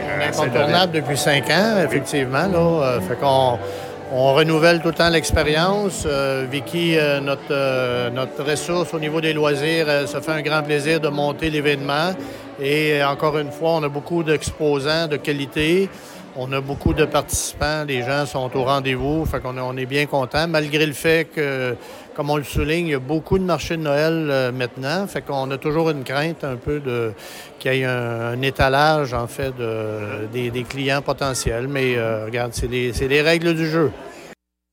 On est incontournable depuis 5 ans, effectivement. Là, fait qu'on renouvelle tout le temps l'expérience. Vicky, notre ressource au niveau des loisirs, ça fait un grand plaisir de monter l'événement. Et encore une fois, on a beaucoup d'exposants de qualité. On a beaucoup de participants. Les gens sont au rendez-vous. Fait qu'on est bien contents, malgré le fait que, comme on le souligne, il y a beaucoup de marchés de Noël maintenant. Fait qu'on a toujours une crainte un peu qu'il y ait un étalage, en fait, des clients potentiels. Mais regarde, c'est les règles du jeu.